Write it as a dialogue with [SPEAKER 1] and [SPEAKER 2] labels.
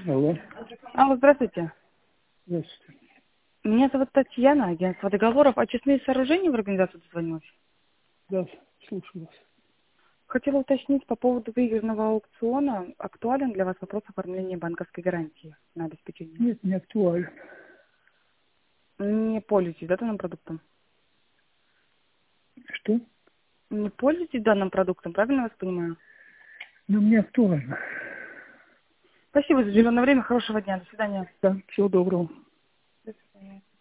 [SPEAKER 1] Алло.
[SPEAKER 2] Алло, здравствуйте.
[SPEAKER 1] Здравствуйте.
[SPEAKER 2] Меня зовут Татьяна, агентство договоров. Очистные сооружения в организацию дозвонилась.
[SPEAKER 1] Да, слушаю вас.
[SPEAKER 2] Хотела уточнить по поводу выигранного аукциона. Актуален для вас вопрос оформления банковской гарантии на обеспечение?
[SPEAKER 1] Нет, не актуально.
[SPEAKER 2] Не пользуетесь, да, данным продуктом?
[SPEAKER 1] Что?
[SPEAKER 2] Не пользуетесь данным продуктом, правильно я вас понимаю?
[SPEAKER 1] Ну, не актуально.
[SPEAKER 2] Спасибо за уделенное время. Хорошего дня. До свидания.
[SPEAKER 1] Да, всего доброго.
[SPEAKER 2] До свидания.